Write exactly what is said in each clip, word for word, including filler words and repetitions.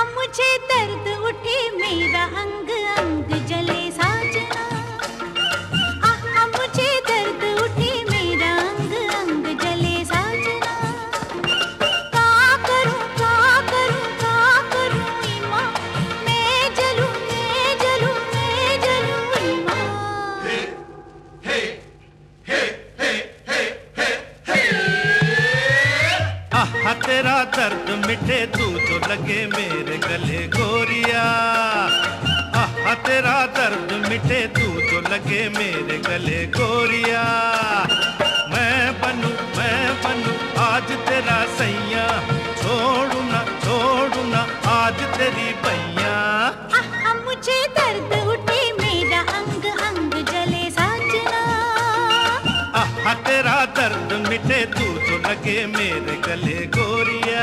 मुझे दर्द उठे मेरा अंग अंग जले साजना। आहा मुझे दर्द उठे मेरा अंग अंग जले साजना। का करूं का करूं का करूं ईमा, मैं जलूं मैं जलूं मैं जलूं ईमा। हे हे हे हे हे हे आहा तेरा दर्द मिटे तू जो लगे मेरे गले गोरिया। आहा तेरा दर्द मिटे तू जो लगे मेरे गले गोरिया। मैं बनूं मैं बनूं आज तेरा सैया, छोड़ू ना छोड़ू ना आज तेरी बैया। आहा मुझे दर्द उठे मेरा अंग अंग जले साजना। आहा तेरा दर्द मिटे तू जो लगे मेरे गले गोरिया।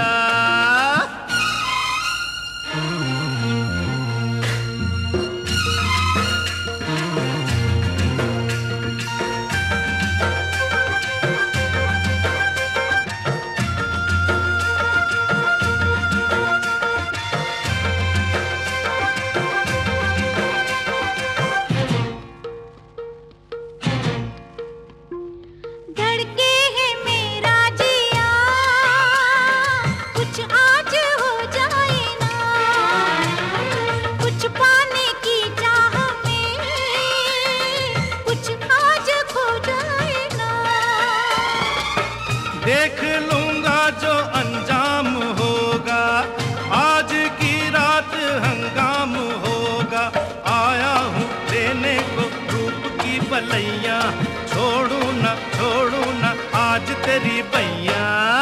धड़के है मेरा जिया, कुछ आज हो जाए ना। कुछ पाने की चाह में कुछ आज खो जाए ना। देख लूंगा जो अंजाम होगा, आज की रात हंगाम होगा। आया हूँ लेने को रूप की बलैया, छोड़ू ना छोड़ू ना आज तेरी बैया।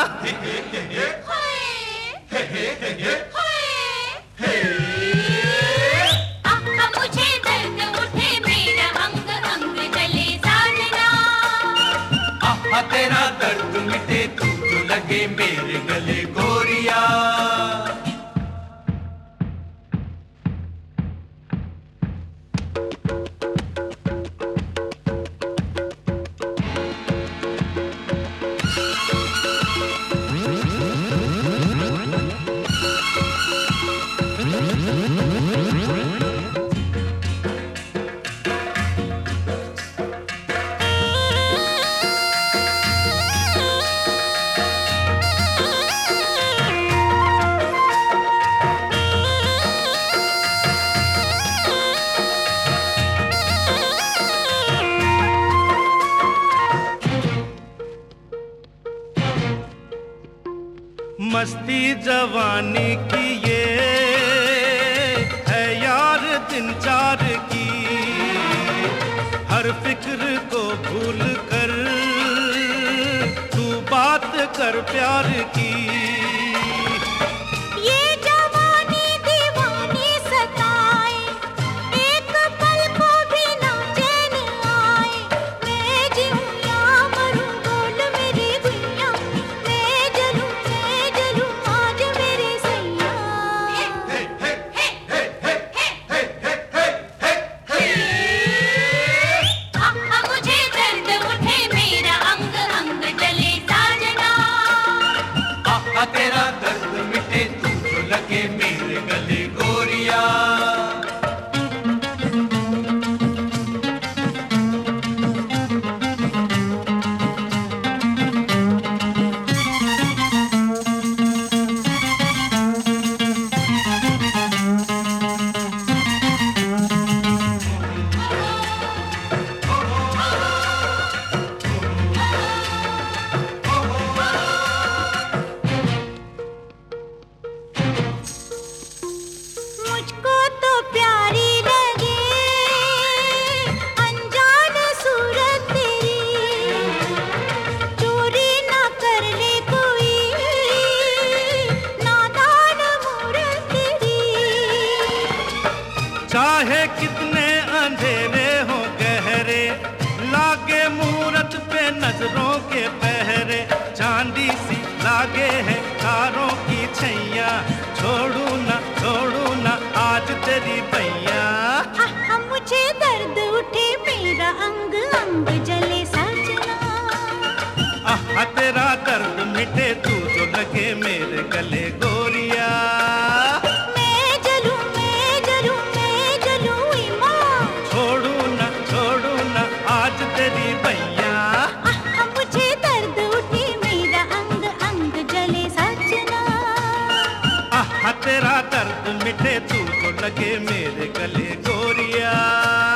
आहा मुझे दर्द उठे मेरा अंग अंग जले साजना। आहा तेरा दर्द मिटे तू जो लगे मेरे गले गोरिया। मस्ती जवानी की ये है यार दिन चार की। हर फिक्र को भूल कर तू बात कर प्यार की। ये जवानी दीवानी सताए, एक पल को भी ना चैन आए। मैं जीऊं या मरूं बोल मेरी गुइया, मैं जलूं मैं जलूं आज मेरे सैया। आहा मुझे दर्द उठे मेरा अंग अंग जले साजना। आहा तेरा दर्द मिटे तू जो लगे मेरे गले गोरिया। मुझको तो प्यारी लगे अनजान सूरत तेरी। चोरी ना कर ले कोई नादान मूरत तेरी। चाहे कितने अंधेरे हो गहरे, लागे मूरत पे नजरों के पहरे। चांदी सी लागे है कारों की छैया, छोड़ू ना छोड़ू ना आज तेरी बैया। आहा मुझे दर्द उठे मेरा अंग अंग जले साजना। आहा तेरा दर्द मिटे तू जो लगे मेरे गले गोरिया। मैं तेरा दर्द मिटे तू तो लगे मेरे गले गोरिया।